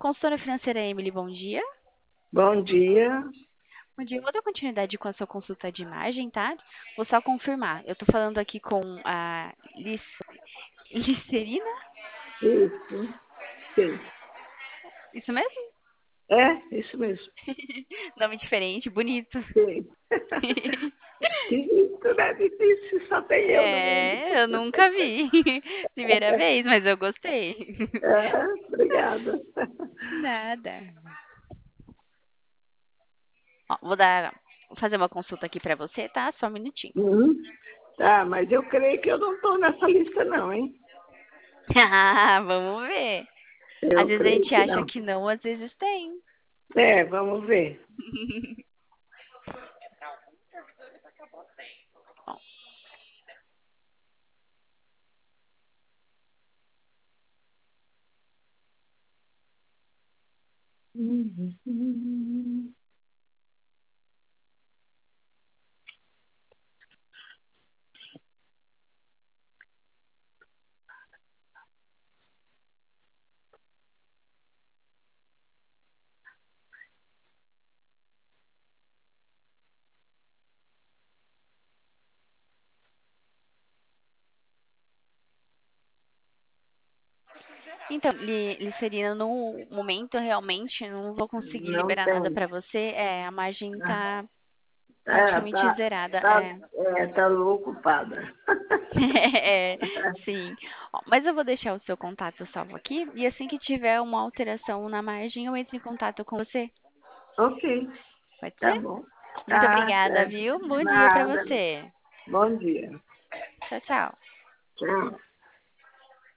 Consultora financeira Emily, bom dia. Bom dia. Bom dia, eu vou dar continuidade com a sua consulta de imagem, tá? Vou só confirmar. Eu tô falando aqui com a Licerina? Isso, sim. Isso mesmo? É, isso mesmo. Nome diferente, bonito. Sim. Esquisito, né? Difícil, só tem eu no mundo. É, eu nunca vi. Primeira vez, mas eu gostei. É, obrigada. Nada. Ó, vou fazer uma consulta aqui pra você, tá? Só um minutinho. Uhum. Tá, mas eu creio que eu não estou nessa lista, não, hein? Ah, vamos ver. Às Eu vezes a creio gente que acha não. que não, às vezes tem. É, vamos ver. Ó, Uhum. então, Licerina, no momento realmente não vou conseguir Não liberar nada tem. pra você. É, a margem tá É, praticamente tá, zerada. tá, É, tá ocupada. é, sim. Ó, mas eu vou deixar o seu contato salvo aqui e assim que tiver uma alteração na margem, eu entro em contato com você. Ok, Pode tá ser? bom. Muito Tá, obrigada, certo. viu? Bom dia pra Nada. você. Bom dia. Tchau, tchau. Tchau.